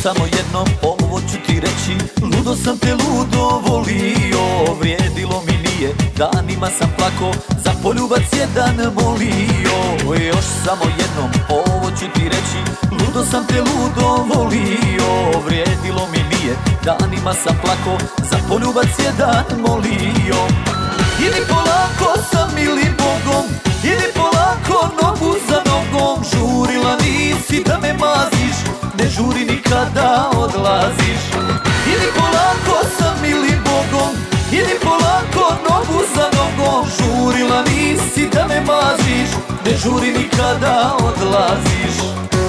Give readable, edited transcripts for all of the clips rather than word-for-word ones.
samo jednom, ovo ću ti reći. Ludo sam te ludo volio, vrijedilo mi nije, danima sam plako, za poljubac jedan molio. Još samo jednom, ovo ću ti reći. Ludo sam te ludo volio, vrijedilo mi nije, danima sam plako, za poljubac jedan molio. Idi polako sa milim Bogom, idi polako nogu za nogom, žurila nisi da me maziš, ne žuri nikada odlaziš. Idi polako sa milim Bogom, idi polako nogu za nogom, žurila nisi da me maziš, ne žuri nikada odlaziš.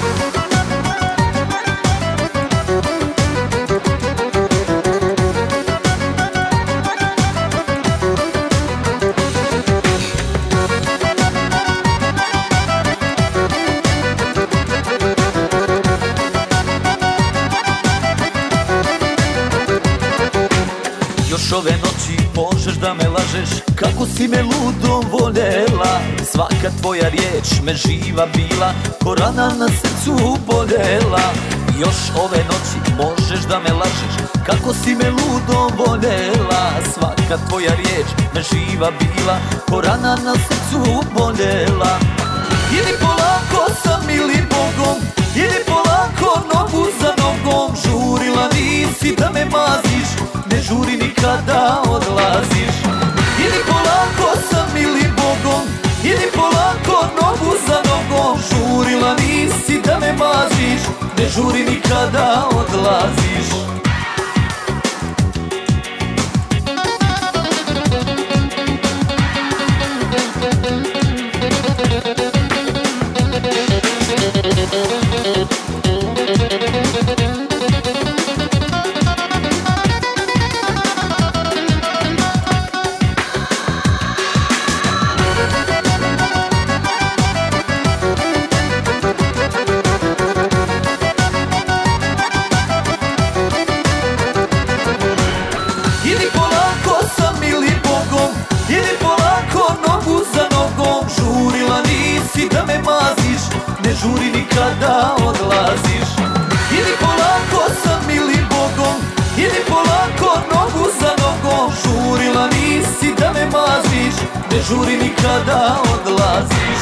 Još ove noći možeš da me lažeš, kako si me ludom voljela. Svaka tvoja riječ me živa bila, ko rana na srcu boljela. Još ove noći možeš da me lažeš, kako si me ludom voljela. Svaka tvoja riječ me živa bila, ko rana na srcu boljela. Idi polako sa milim Bogom, idi polako nogu za nogom, žurila nisi da me maziš, ne žuri nikada odlaziš. Idi polako sa milim Bogom, idi polako nogu za nogom, žurila nisi da me maziš, ne žuri nikada odlaziš. Idi polako sa milim Bogom, idi polako nogu za nogom, žurila nisi da me maziš, ne žuri nikada odlaziš. Idi polako sa milim Bogom, idi polako nogu za nogom, žurila nisi da me maziš, ne žuri nikada odlaziš.